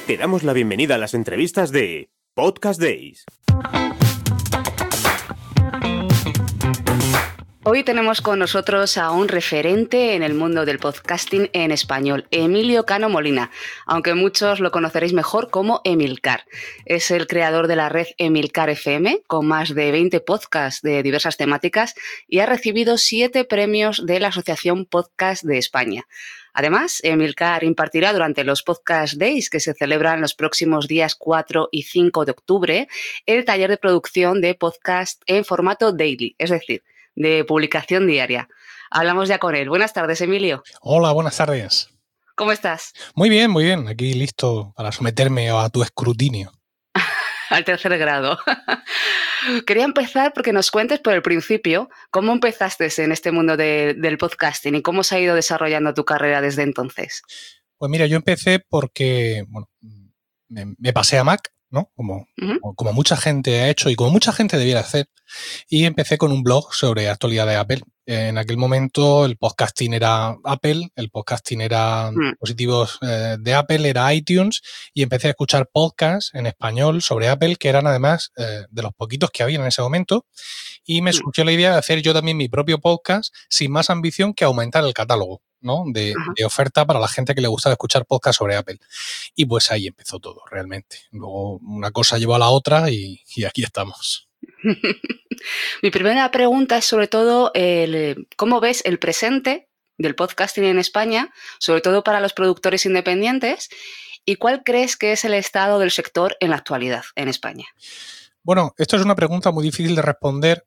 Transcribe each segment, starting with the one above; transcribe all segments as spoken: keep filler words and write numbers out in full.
Te damos la bienvenida a las entrevistas de Podcast Days. Hoy tenemos con nosotros a un referente en el mundo del podcasting en español, Emilio Cano Molina, aunque muchos lo conoceréis mejor como Emilcar. Es el creador de la red Emilcar F M, con más de veinte podcasts de diversas temáticas, y ha recibido siete premios de la Asociación Podcast de España. Además, Emilcar impartirá durante los Podcast Days, que se celebran los próximos días cuatro y cinco de octubre, el taller de producción de podcast en formato daily, es decir, de publicación diaria. Hablamos ya con él. Buenas tardes, Emilio. Hola, buenas tardes. ¿Cómo estás? Muy bien, muy bien. Aquí listo para someterme a tu escrutinio. Al tercer grado. Quería empezar porque nos cuentes por el principio cómo empezaste en este mundo de, del podcasting y cómo se ha ido desarrollando tu carrera desde entonces. Pues mira, yo empecé porque, bueno, me, me pasé a Mac, ¿no? Como, uh-huh. como mucha gente ha hecho y como mucha gente debiera hacer. Y empecé con un blog sobre actualidad de Apple. En aquel momento el podcasting era Apple, el podcasting era mm. dispositivos eh, de Apple, era iTunes, y empecé a escuchar podcasts en español sobre Apple, que eran además eh, de los poquitos que había en ese momento, y me mm. surgió la idea de hacer yo también mi propio podcast sin más ambición que aumentar el catálogo, ¿no? de, de oferta para la gente que le gustaba escuchar podcasts sobre Apple. Y pues ahí empezó todo, realmente. Luego una cosa llevó a la otra y, y aquí estamos. Mi primera pregunta es sobre todo el, ¿cómo ves el presente del podcasting en España, sobre todo para los productores independientes? ¿Y cuál crees que es el estado del sector en la actualidad en España? Bueno, esto es una pregunta muy difícil de responder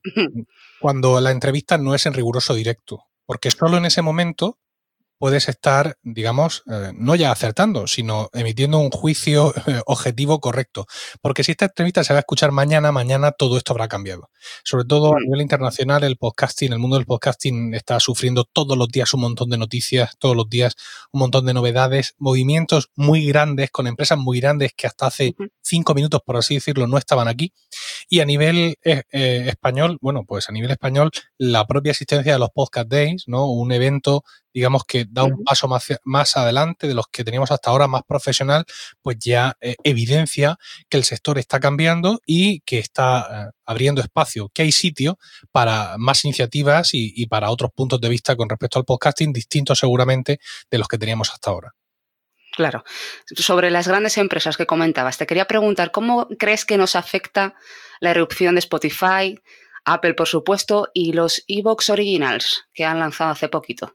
cuando la entrevista no es en riguroso directo, porque solo en ese momento puedes estar, digamos, eh, no ya acertando, sino emitiendo un juicio eh, objetivo correcto. Porque si esta entrevista se va a escuchar mañana, mañana todo esto habrá cambiado. Sobre todo a nivel internacional, el podcasting, el mundo del podcasting está sufriendo todos los días un montón de noticias, todos los días un montón de novedades, movimientos muy grandes, con empresas muy grandes que hasta hace cinco minutos, por así decirlo, no estaban aquí. Y a nivel eh, eh, español, bueno, pues a nivel español, la propia existencia de los Podcast Days, ¿no? Un evento, digamos, que da un paso más, más adelante de los que teníamos hasta ahora, más profesional, pues ya eh, evidencia que el sector está cambiando y que está eh, abriendo espacio, que hay sitio para más iniciativas y, y para otros puntos de vista con respecto al podcasting, distintos seguramente de los que teníamos hasta ahora. Claro. Sobre las grandes empresas que comentabas, te quería preguntar, ¿cómo crees que nos afecta la irrupción de Spotify, Apple, por supuesto, y los iVoox Originals que han lanzado hace poquito?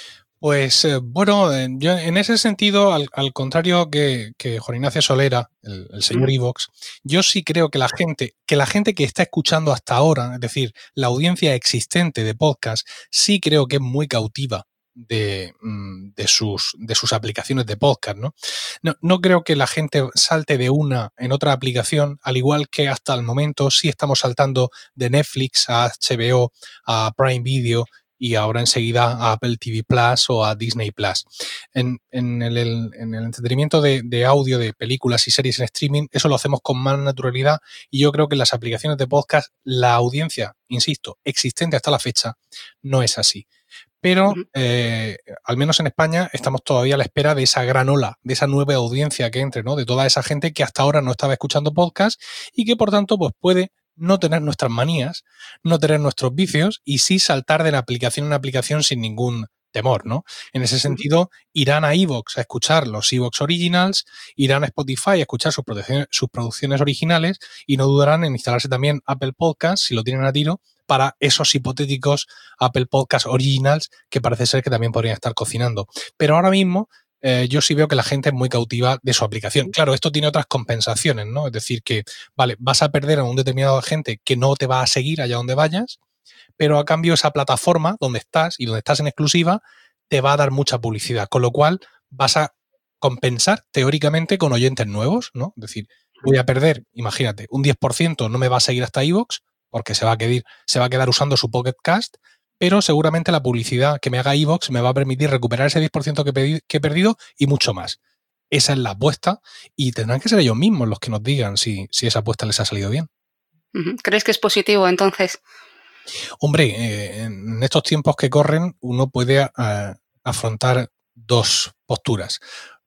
Pues eh, bueno, yo en ese sentido, al, al contrario que, que Juan Ignacio Solera, el, el señor iVoox, yo sí creo que la gente, que la gente que está escuchando hasta ahora, es decir, la audiencia existente de podcast, sí creo que es muy cautiva de, de, sus, de sus aplicaciones de podcast, ¿no? ¿no? No creo que la gente salte de una en otra aplicación, al igual que hasta el momento sí estamos saltando de Netflix a H B O, a Prime Video, y ahora enseguida a Apple T V Plus o a Disney Plus. En, en, el, en el entretenimiento de, de audio, de películas y series en streaming, eso lo hacemos con más naturalidad, y yo creo que en las aplicaciones de podcast la audiencia, insisto, existente hasta la fecha, no es así. Pero, eh, al menos en España, estamos todavía a la espera de esa gran ola, de esa nueva audiencia que entre, ¿no? De toda esa gente que hasta ahora no estaba escuchando podcast y que, por tanto, pues puede no tener nuestras manías, no tener nuestros vicios y sí saltar de la aplicación en aplicación sin ningún temor, ¿no? En ese sentido, irán a iVoox a escuchar los iVoox Originals, irán a Spotify a escuchar sus producciones, sus producciones originales y no dudarán en instalarse también Apple Podcasts, si lo tienen a tiro, para esos hipotéticos Apple Podcasts Originals que parece ser que también podrían estar cocinando. Pero ahora mismo eh, yo sí veo que la gente es muy cautiva de su aplicación. Claro, esto tiene otras compensaciones, ¿no? Es decir, que, vale, vas a perder a un determinado gente que no te va a seguir allá donde vayas, pero a cambio esa plataforma donde estás y donde estás en exclusiva te va a dar mucha publicidad, con lo cual vas a compensar teóricamente con oyentes nuevos, ¿no? Es decir, voy a perder, imagínate, un diez por ciento no me va a seguir hasta iVoox porque se va a quedar, se va a quedar usando su Pocket Cast, pero seguramente la publicidad que me haga iVoox me va a permitir recuperar ese diez por ciento que, pedi- que he perdido y mucho más. Esa es la apuesta y tendrán que ser ellos mismos los que nos digan si, si esa apuesta les ha salido bien. ¿Crees que es positivo entonces? Hombre, eh, en estos tiempos que corren uno puede uh, afrontar dos posturas.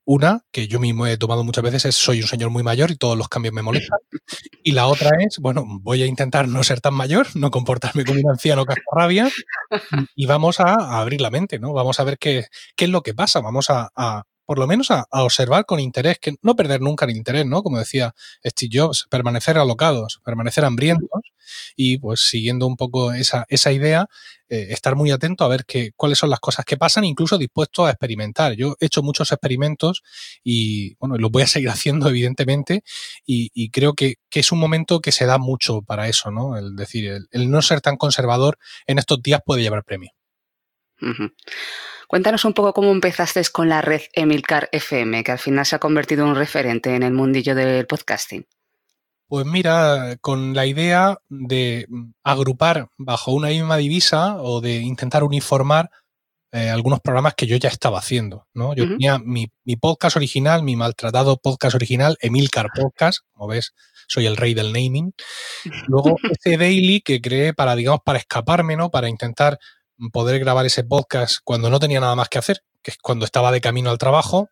Una, que yo mismo he tomado muchas veces, es soy un señor muy mayor y todos los cambios me molestan. Y la otra es, bueno, voy a intentar no ser tan mayor, no comportarme como un anciano cascarrabia y, y vamos a, a abrir la mente, ¿no? Vamos a ver qué, qué es lo que pasa, vamos a, a por lo menos a, a observar con interés, que no perder nunca el interés, ¿no? Como decía Steve Jobs, permanecer alocados, permanecer hambrientos y pues siguiendo un poco esa, esa idea, eh, estar muy atento a ver qué, cuáles son las cosas que pasan, incluso dispuesto a experimentar. Yo he hecho muchos experimentos y, bueno, los voy a seguir haciendo, evidentemente, y, y creo que, que es un momento que se da mucho para eso, ¿no? El decir, el, el no ser tan conservador en estos días puede llevar premio. Uh-huh. Cuéntanos un poco cómo empezaste con la red Emilcar F M, que al final se ha convertido en un referente en el mundillo del podcasting. Pues mira, con la idea de agrupar bajo una misma divisa o de intentar uniformar eh, algunos programas que yo ya estaba haciendo, ¿no? Yo uh-huh. tenía mi, mi podcast original, mi maltratado podcast original, Emilcar Podcast, como ves, soy el rey del naming. Luego ese daily que creé para, digamos, para escaparme, ¿no? Para intentar poder grabar ese podcast cuando no tenía nada más que hacer, que es cuando estaba de camino al trabajo.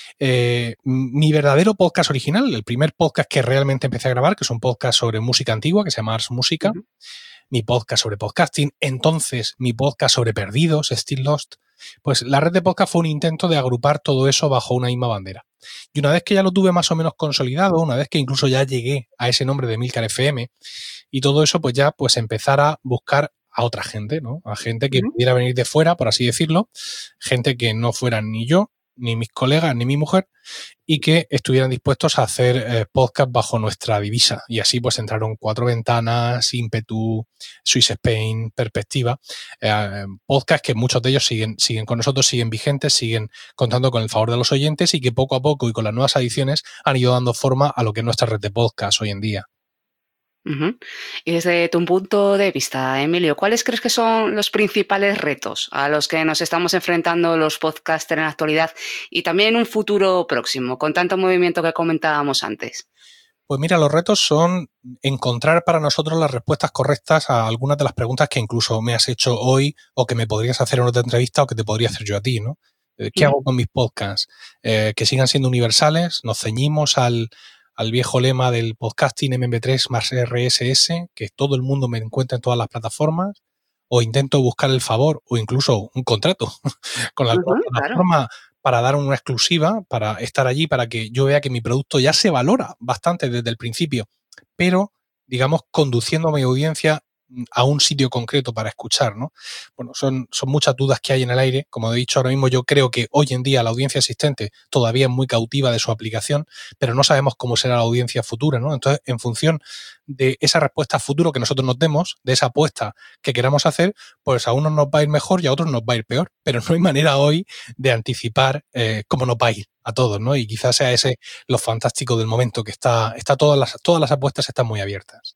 Eh, mi verdadero podcast original, el primer podcast que realmente empecé a grabar, que es un podcast sobre música antigua, que se llama Ars Música, uh-huh. mi podcast sobre podcasting, entonces mi podcast sobre perdidos, Still Lost, pues la red de podcast fue un intento de agrupar todo eso bajo una misma bandera. Y una vez que ya lo tuve más o menos consolidado, una vez que incluso ya llegué a ese nombre de Emilcar F M y todo eso, pues ya pues empezar a buscar a otra gente, ¿no? A gente que uh-huh. pudiera venir de fuera, por así decirlo, gente que no fuera ni yo, ni mis colegas, ni mi mujer, y que estuvieran dispuestos a hacer eh, podcast bajo nuestra divisa. Y así pues entraron Cuatro Ventanas, Ímpetu, Swiss Spain, Perspectiva, eh, podcast que muchos de ellos siguen, siguen con nosotros, siguen vigentes, siguen contando con el favor de los oyentes y que poco a poco y con las nuevas ediciones han ido dando forma a lo que es nuestra red de podcast hoy en día. Uh-huh. Y desde tu punto de vista, Emilio, ¿cuáles crees que son los principales retos a los que nos estamos enfrentando los podcasters en la actualidad y también en un futuro próximo, con tanto movimiento que comentábamos antes? Pues mira, los retos son encontrar para nosotros las respuestas correctas a algunas de las preguntas que incluso me has hecho hoy o que me podrías hacer en otra entrevista o que te podría hacer yo a ti, ¿no? ¿Qué uh-huh. hago con mis podcasts? Eh, que sigan siendo universales, nos ceñimos al... al viejo lema del podcasting eme pe tres más erre ese ese, que todo el mundo me encuentra en todas las plataformas, o intento buscar el favor o incluso un contrato con la uh-huh, plataforma claro. para dar una exclusiva, para estar allí, para que yo vea que mi producto ya se valora bastante desde el principio, pero, digamos, conduciendo a mi audiencia a un sitio concreto para escuchar, ¿no? Bueno, son, son muchas dudas que hay en el aire. Como he dicho ahora mismo, yo creo que hoy en día la audiencia existente todavía es muy cautiva de su aplicación, pero no sabemos cómo será la audiencia futura, ¿no? Entonces, en función de esa respuesta a futuro que nosotros nos demos, de esa apuesta que queramos hacer, pues a unos nos va a ir mejor y a otros nos va a ir peor, pero no hay manera hoy de anticipar eh, cómo nos va a ir a todos, ¿no? Y quizás sea ese lo fantástico del momento, que está, está todas las, todas las apuestas están muy abiertas.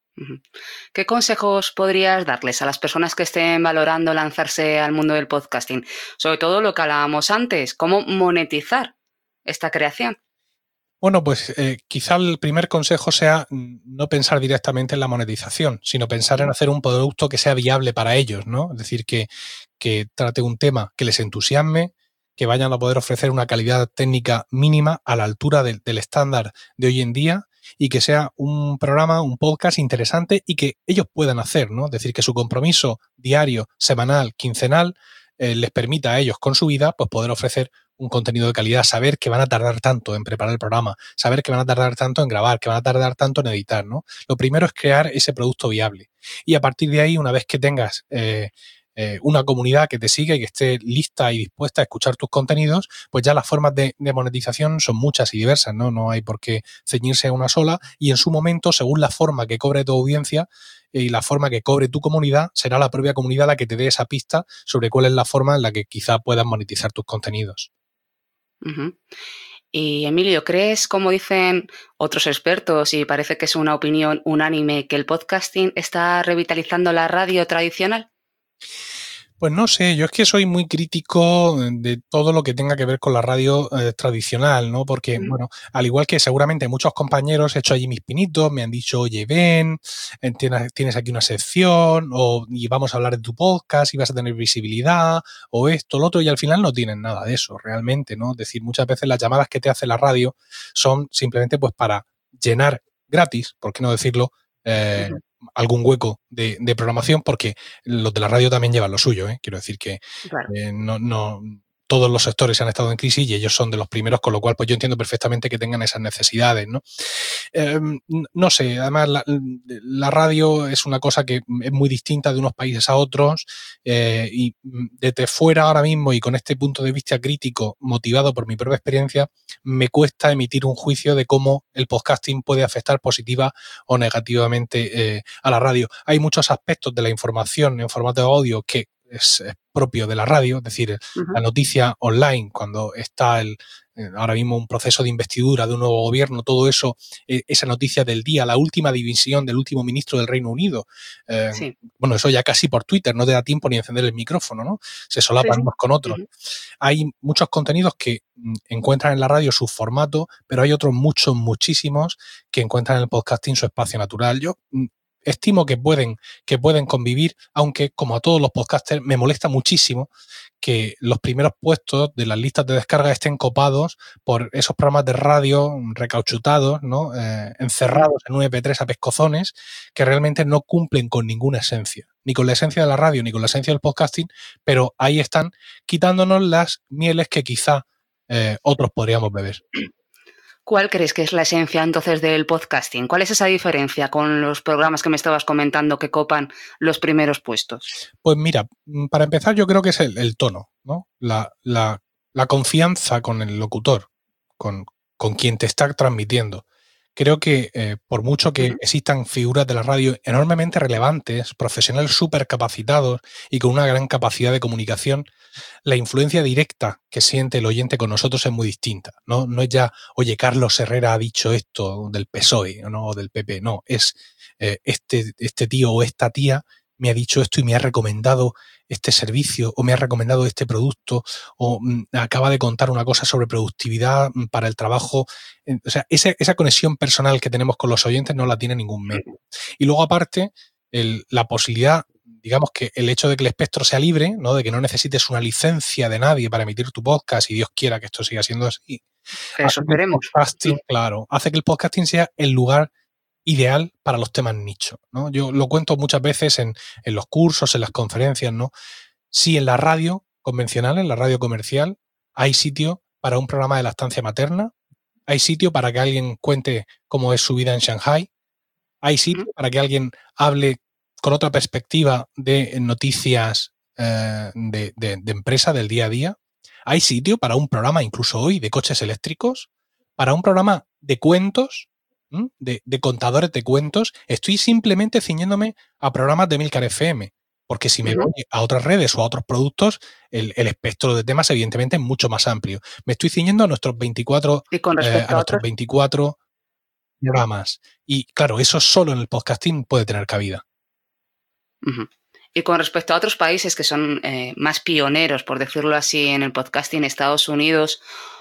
¿Qué consejos podrías darles a las personas que estén valorando lanzarse al mundo del podcasting? Sobre todo lo que hablábamos antes, cómo monetizar esta creación. Bueno, pues eh, quizá el primer consejo sea no pensar directamente en la monetización, sino pensar en hacer un producto que sea viable para ellos, ¿no? Es decir, que, que trate un tema que les entusiasme, que vayan a poder ofrecer una calidad técnica mínima a la altura del, del estándar de hoy en día, y que sea un programa, un podcast interesante y que ellos puedan hacer, ¿no? Es decir, que su compromiso diario, semanal, quincenal, eh, les permita a ellos con su vida pues poder ofrecer un contenido de calidad, saber que van a tardar tanto en preparar el programa, saber que van a tardar tanto en grabar, que van a tardar tanto en editar, ¿no? Lo primero es crear ese producto viable. Y a partir de ahí, una vez que tengas eh, eh, una comunidad que te siga y que esté lista y dispuesta a escuchar tus contenidos, pues ya las formas de, de monetización son muchas y diversas, ¿no? No hay por qué ceñirse a una sola, y en su momento, según la forma que cobre tu audiencia y la forma que cobre tu comunidad, será la propia comunidad la que te dé esa pista sobre cuál es la forma en la que quizá puedas monetizar tus contenidos. Uh-huh. Y Emilio, ¿crees, como dicen otros expertos, y parece que es una opinión unánime, que el podcasting está revitalizando la radio tradicional? Pues no sé, yo es que soy muy crítico de todo lo que tenga que ver con la radio eh, tradicional, ¿no? Porque, uh-huh. bueno, al igual que seguramente muchos compañeros he hecho allí mis pinitos, me han dicho, oye, ven, tienes, tienes aquí una sección, o y vamos a hablar de tu podcast y vas a tener visibilidad, o esto, lo otro, y al final no tienen nada de eso, realmente, ¿no? Es decir, muchas veces las llamadas que te hace la radio son simplemente pues para llenar gratis, por qué no decirlo, eh, uh-huh. algún hueco de, de programación, porque los de la radio también llevan lo suyo, ¿eh? Quiero decir que claro. eh, no, no todos los sectores han estado en crisis y ellos son de los primeros, con lo cual pues yo entiendo perfectamente que tengan esas necesidades, ¿no? Eh, no sé, además la, la radio es una cosa que es muy distinta de unos países a otros eh, y desde fuera ahora mismo y con este punto de vista crítico motivado por mi propia experiencia, me cuesta emitir un juicio de cómo el podcasting puede afectar positiva o negativamente eh, a la radio. Hay muchos aspectos de la información en formato de audio que es, es propio de la radio, es decir, uh-huh. la noticia online, cuando está el, eh, ahora mismo un proceso de investidura de un nuevo gobierno, todo eso, eh, esa noticia del día, la última división del último ministro del Reino Unido, eh, sí. bueno, eso ya casi por Twitter, no te da tiempo ni encender el micrófono, ¿no? Se solapan sí, unos sí. con otros. Uh-huh. Hay muchos contenidos que mm, encuentran en la radio su formato, pero hay otros muchos, muchísimos que encuentran en el podcasting su espacio natural. Yo mm, estimo que pueden, que pueden convivir, aunque como a todos los podcasters me molesta muchísimo que los primeros puestos de las listas de descarga estén copados por esos programas de radio recauchutados, ¿no? Eh, encerrados en un eme pe tres a pescozones, que realmente no cumplen con ninguna esencia, ni con la esencia de la radio, ni con la esencia del podcasting, pero ahí están quitándonos las mieles que quizá eh, otros podríamos beber. ¿Cuál crees que es la esencia entonces del podcasting? ¿Cuál es esa diferencia con los programas que me estabas comentando que copan los primeros puestos? Pues mira, para empezar yo creo que es el, el tono, ¿no? La, la, la confianza con el locutor, con, con quien te está transmitiendo. Creo que eh, por mucho que uh-huh. existan figuras de la radio enormemente relevantes, profesionales súper capacitados y con una gran capacidad de comunicación, la influencia directa que siente el oyente con nosotros es muy distinta, ¿no? No es ya, oye, Carlos Herrera ha dicho esto del P S O E, ¿no? O del P P, no, es eh, este, este tío o esta tía me ha dicho esto y me ha recomendado este servicio o me ha recomendado este producto o mm, acaba de contar una cosa sobre productividad para el trabajo. O sea, esa, esa conexión personal que tenemos con los oyentes no la tiene ningún medio. Y luego aparte, el, la posibilidad, digamos que el hecho de que el espectro sea libre, ¿no? De que no necesites una licencia de nadie para emitir tu podcast y Dios quiera que esto siga siendo así. Eso esperemos. Podcasting, claro, hace que el podcasting sea el lugar ideal para los temas nicho, ¿no? Yo lo cuento muchas veces en, en los cursos, en las conferencias, ¿no? Si en la radio convencional, en la radio comercial, hay sitio para un programa de lactancia materna, hay sitio para que alguien cuente cómo es su vida en Shanghai, hay sitio para que alguien hable con otra perspectiva de noticias eh, de, de, de empresa del día a día, hay sitio para un programa incluso hoy de coches eléctricos, para un programa de cuentos, De, de contadores de cuentos. Estoy simplemente ciñéndome a programas de Emilcar F M, porque si me voy a otras redes o a otros productos, el, el espectro de temas evidentemente es mucho más amplio. Me estoy ciñendo a nuestros veinticuatro, ¿Y con respecto eh, a, a nuestros veinticuatro programas. Y claro, eso solo en el podcasting puede tener cabida. Uh-huh. Y con respecto a otros países que son eh, más pioneros, por decirlo así, en el podcasting, Estados Unidos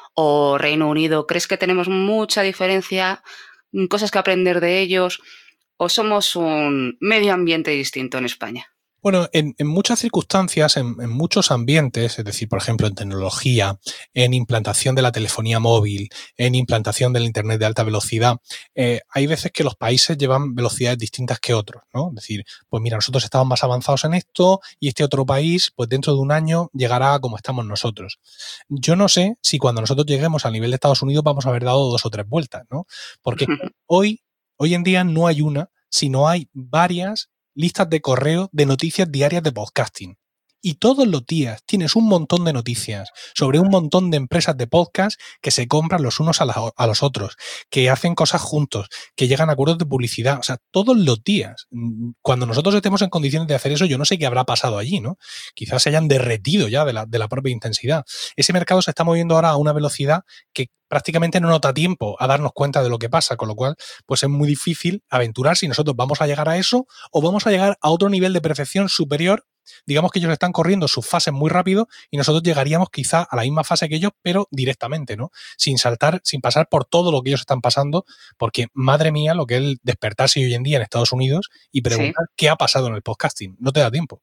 o Reino Unido, ¿crees que tenemos mucha diferencia? ¿Cosas que aprender de ellos? ¿O somos un medio ambiente distinto en España? Bueno, en, en muchas circunstancias, en, en muchos ambientes, es decir, por ejemplo, en tecnología, en implantación de la telefonía móvil, en implantación del Internet de alta velocidad, eh, hay veces que los países llevan velocidades distintas que otros, ¿no? Es decir, pues mira, nosotros estamos más avanzados en esto y este otro país, pues dentro de un año llegará como estamos nosotros. Yo no sé si cuando nosotros lleguemos al nivel de Estados Unidos vamos a haber dado dos o tres vueltas, ¿no? Porque hoy, hoy en día no hay una, sino hay varias listas de correo de noticias diarias de podcasting. Y todos los días tienes un montón de noticias sobre un montón de empresas de podcast que se compran los unos a, la, a los otros, que hacen cosas juntos, que llegan a acuerdos de publicidad. O sea, todos los días. Cuando nosotros estemos en condiciones de hacer eso, yo no sé qué habrá pasado allí, ¿no? Quizás se hayan derretido ya de la, de la propia intensidad. Ese mercado se está moviendo ahora a una velocidad que prácticamente no nos da tiempo a darnos cuenta de lo que pasa, con lo cual pues es muy difícil aventurar si nosotros vamos a llegar a eso o vamos a llegar a otro nivel de perfección superior digamos que ellos están corriendo sus fases muy rápido y nosotros llegaríamos quizá a la misma fase que ellos, pero directamente, ¿no? Sin saltar, sin pasar por todo lo que ellos están pasando, porque madre mía lo que es el despertarse hoy en día en Estados Unidos y preguntar sí. qué ha pasado en el podcasting. No te da tiempo.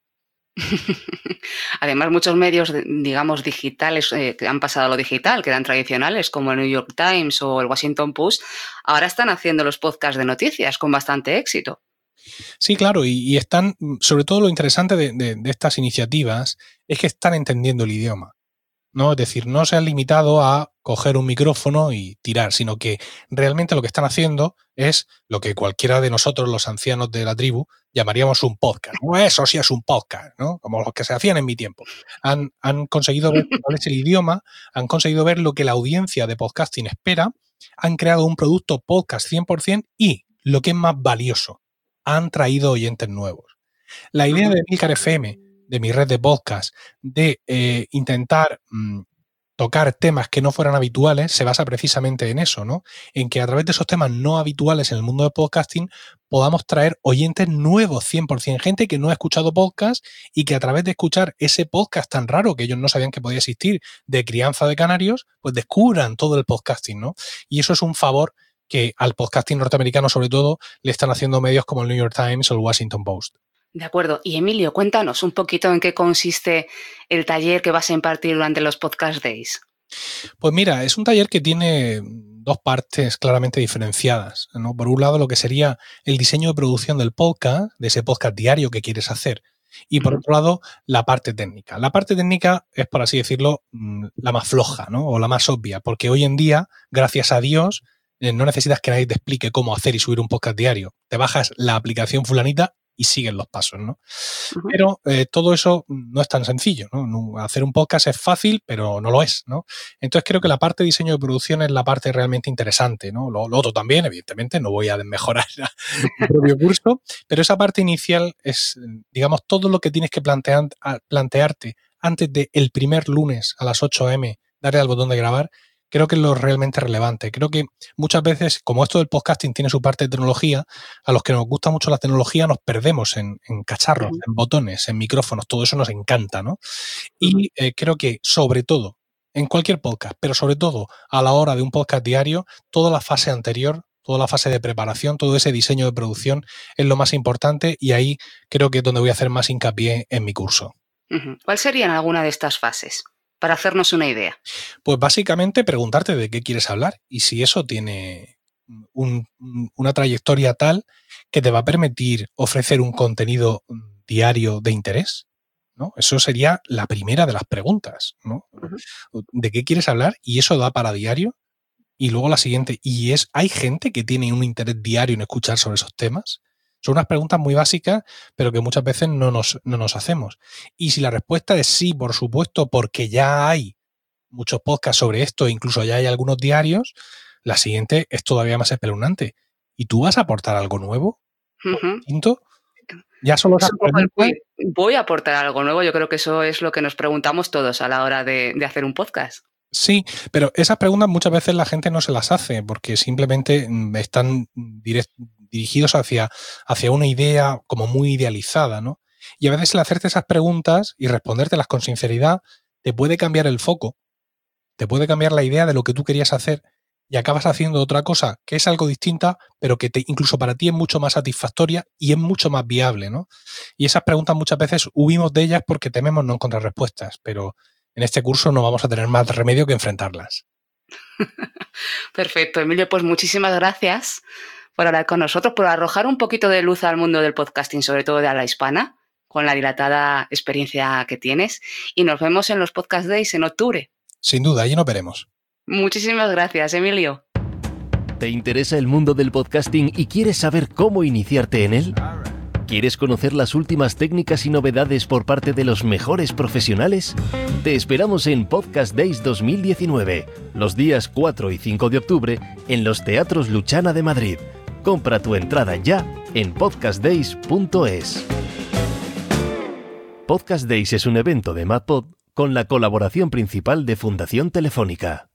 Además, muchos medios, digamos, digitales eh, que han pasado a lo digital, que eran tradicionales, como el New York Times o el Washington Post, ahora están haciendo los podcasts de noticias con bastante éxito. Sí, claro, y, y están, sobre todo lo interesante de, de, de estas iniciativas es que están entendiendo el idioma, ¿no? Es decir, no se han limitado a coger un micrófono y tirar, sino que realmente lo que están haciendo es lo que cualquiera de nosotros, los ancianos de la tribu, llamaríamos un podcast. No, eso sí es un podcast, ¿no? Como los que se hacían en mi tiempo. Han, han conseguido ver cuál es el idioma, han conseguido ver lo que la audiencia de podcasting espera, han creado un producto podcast cien por ciento y, lo que es más valioso, han traído oyentes nuevos. La idea de Emilcar F M, de mi red de podcast, de eh, intentar mmm, tocar temas que no fueran habituales, se basa precisamente en eso, ¿no? En que a través de esos temas no habituales en el mundo del podcasting podamos traer oyentes nuevos cien por ciento, gente que no ha escuchado podcast y que a través de escuchar ese podcast tan raro que ellos no sabían que podía existir, de crianza de canarios, pues descubran todo el podcasting, ¿no? Y eso es un favor que al podcasting norteamericano, sobre todo, le están haciendo medios como el New York Times o el Washington Post. De acuerdo. Y Emilio, cuéntanos un poquito en qué consiste el taller que vas a impartir durante los Podcast Days. Pues mira, es un taller que tiene dos partes claramente diferenciadas, ¿no? Por un lado, lo que sería el diseño de producción del podcast, de ese podcast diario que quieres hacer. Y por otro lado, la parte técnica. La parte técnica es, por así decirlo, la más floja, ¿no? O la más obvia, porque hoy en día, gracias a Dios, no necesitas que nadie te explique cómo hacer y subir un podcast diario. Te bajas la aplicación fulanita y siguen los pasos, ¿no? Uh-huh. Pero eh, todo eso no es tan sencillo, ¿no? Hacer un podcast es fácil, pero no lo es, ¿no? Entonces creo que la parte de diseño de producción es la parte realmente interesante, ¿no? Lo, lo otro también, evidentemente, no voy a mejorar el propio curso, pero esa parte inicial es, digamos, todo lo que tienes que plantear, plantearte antes del primer lunes a las ocho eme, darle al botón de grabar. Creo que es lo realmente relevante. Creo que muchas veces, como esto del podcasting tiene su parte de tecnología, a los que nos gusta mucho la tecnología nos perdemos en, en cacharros, uh-huh. en botones, en micrófonos, todo eso nos encanta, ¿no? Y eh, creo que, sobre todo, en cualquier podcast, pero sobre todo a la hora de un podcast diario, toda la fase anterior, toda la fase de preparación, todo ese diseño de producción es lo más importante y ahí creo que es donde voy a hacer más hincapié en mi curso. Uh-huh. ¿Cuál serían alguna de estas fases? Para hacernos una idea. Pues básicamente preguntarte de qué quieres hablar y si eso tiene un, una trayectoria tal que te va a permitir ofrecer un contenido diario de interés, ¿no? Eso sería la primera de las preguntas, ¿no? Uh-huh. ¿De qué quieres hablar? Y eso da para diario. Y luego la siguiente, ¿y es hay gente que tiene un interés diario en escuchar sobre esos temas? Son unas preguntas muy básicas, pero que muchas veces no nos, no nos hacemos. Y si la respuesta es sí, por supuesto, porque ya hay muchos podcasts sobre esto, incluso ya hay algunos diarios, la siguiente es todavía más espeluznante. ¿Y tú vas a aportar algo nuevo? Uh-huh. ¿Distinto? Ya solo esas preguntas... Voy a aportar algo nuevo. Yo creo que eso es lo que nos preguntamos todos a la hora de, de hacer un podcast. Sí, pero esas preguntas muchas veces la gente no se las hace porque simplemente están direct, dirigidos hacia, hacia una idea como muy idealizada, ¿no? Y a veces el hacerte esas preguntas y respondértelas con sinceridad te puede cambiar el foco, te puede cambiar la idea de lo que tú querías hacer y acabas haciendo otra cosa que es algo distinta, pero que te, incluso para ti es mucho más satisfactoria y es mucho más viable, ¿no? Y esas preguntas muchas veces huimos de ellas porque tememos no encontrar respuestas, pero en este curso no vamos a tener más remedio que enfrentarlas. Perfecto, Emilio, pues muchísimas gracias por hablar con nosotros, por arrojar un poquito de luz al mundo del podcasting, sobre todo de habla hispana, con la dilatada experiencia que tienes. Y nos vemos en los Podcast Days en octubre. Sin duda, allí nos veremos. Muchísimas gracias, Emilio. ¿Te interesa el mundo del podcasting y quieres saber cómo iniciarte en él? ¿Quieres conocer las últimas técnicas y novedades por parte de los mejores profesionales? Te esperamos en Podcast Days dos mil diecinueve, los días cuatro y cinco de octubre, en los Teatros Luchana de Madrid. Compra tu entrada ya en podcast days punto es. Podcast Days es un evento de MadPod con la colaboración principal de Fundación Telefónica.